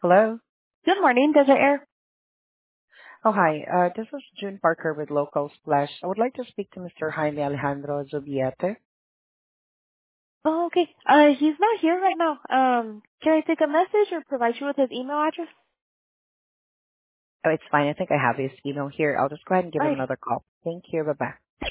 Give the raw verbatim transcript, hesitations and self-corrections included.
Hello. Good morning, Desert Air. Oh, hi. Uh, This is June Parker with Local Splash. I would like to speak to Mister Jaime Alejandro Zubiete. Oh, okay. Uh, he's not here right now. Um, can I take a message or provide you with his email address? Oh, it's fine. I think I have his email here. I'll just go ahead and give him Alrighty. another call. Thank you. Bye-bye.